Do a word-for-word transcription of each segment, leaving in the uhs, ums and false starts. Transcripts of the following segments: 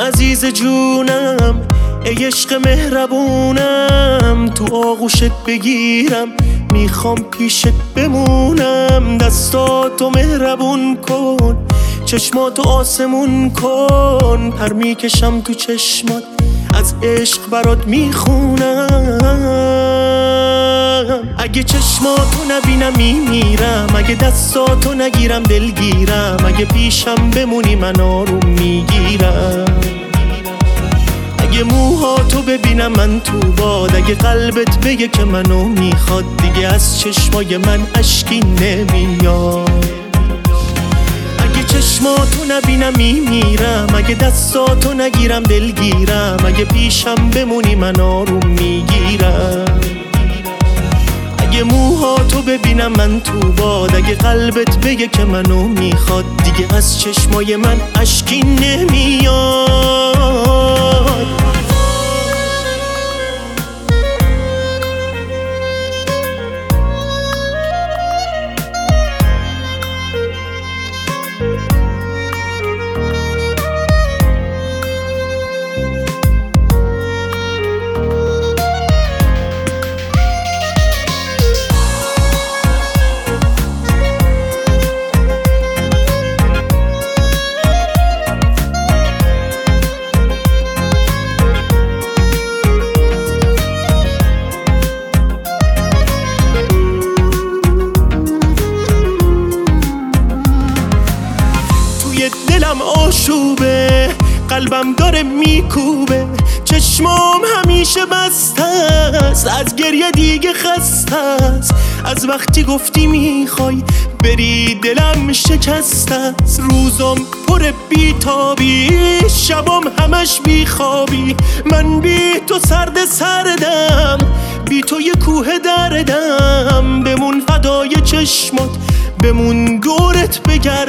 عزیز جونم، ای عشق مهربونم، تو آغوشت بگیرم، میخوام پیشت بمونم. دستاتو مهربون کن، چشماتو آسمون کن، پر میکشم تو چشمات، از عشق برات میخونم. اگه چشماتو نبینم میمیرم، اگه دستاتو نگیرم دلگیرم، اگه پیشم بمونی من آروم میگیرم. اگه موهاتو ببینم من تو باد، اگه قلبت بگه که منو میخواد، دیگه از چشمای من اشکی نمیاد. اگه چشماتو نبینم میمیرم، اگه دستاتو نگیرم دلگیرم، اگه پیشم بمونی من آروم میگیرم. اگه موهاتو ببینم من تو باد، اگه قلبت بگه که منو میخواد، دیگه از چشمای من اشکی نمیاد. دلم آشوبه، قلبم داره میکوبه، چشمام همیشه بسته است، از گریه دیگه خسته است. از وقتی گفتی میخوای بری دلم شکسته است. روزام پر بیتابی، شبام همش بیخوابی، من بی تو سرد سردم، بی تو یه کوه دردم. بمون فدای چشمات، بمون دورت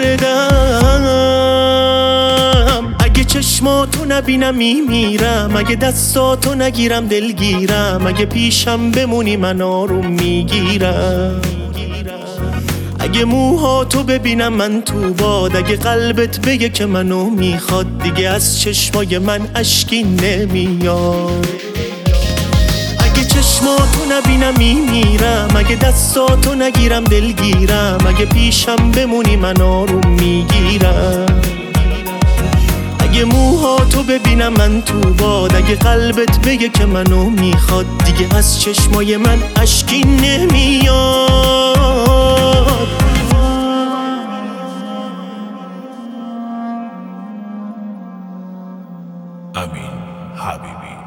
بگردم. اگه چشماتو نبینم میمیرم، اگه دستاتو نگیرم دلگیرم، اگه پیشم بمونی من آروم میگیرم. اگه موهاتو ببینم من تو باد، اگه قلبت بگه که منو میخواد، دیگه از چشمای من اشکی نمیاد. اگه چشماتو نبینم میمیرم، اگه دستاتو نگیرم دلگیرم، اگه پیشم بمونی من آروم میگیرم. اگه موهاتو ببینم من تو باد، اگه قلبت بگه که منو میخواد، دیگه از چشمای من اشکی نمیاد. امین حبیبی.